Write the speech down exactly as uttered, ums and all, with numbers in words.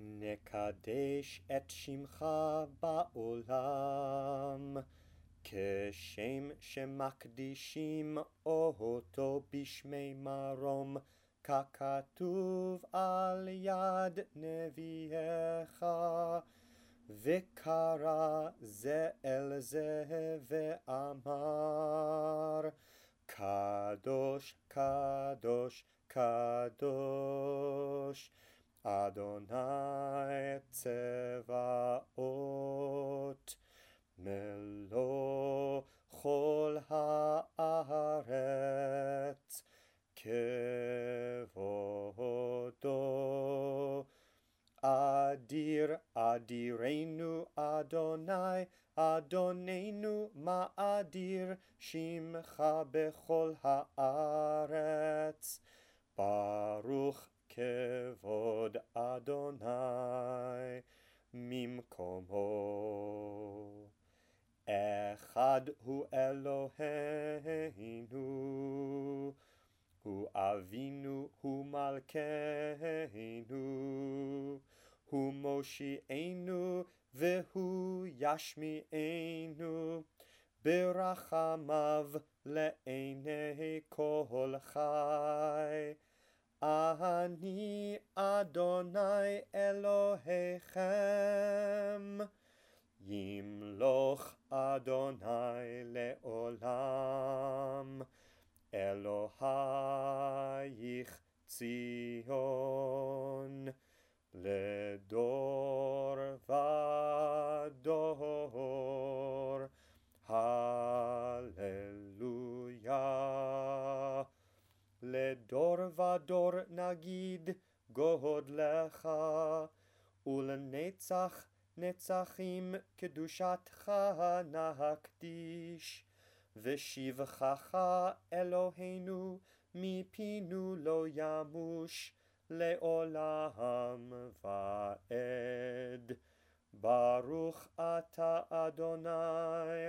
נקדש את שמך בעולם, כשם שמקדישים אותו בשמי מרום, ככתוב על יד נביאך. וקרא זה אל זה ואמר, קדוש, קדוש, קדוש, אדוני צבאות, מלוא כל הארץ כבודו. אדיר אדירנו אדוני, אדוננו מה אדיר שמך בכל הארץ. ברוך כבוד אדוני ממקומו. אחד הוא אלוהינו, הוא אבינו, הוא מלכנו, הוא מושיענו והוא ישמיענו, ברחמיו לעיני כל חי. אני אדוני אלוהיכם, ימלוך אדוני לעולם, אלוהיך ציון, לדור ודור. הללויה. לדור ודור נגיד גודלך, ולנצח נצחים קדושתך נקדיש. ושבחך אלוהינו מפינו לא ימוש לעולם ועד. ברוך אתה אדוני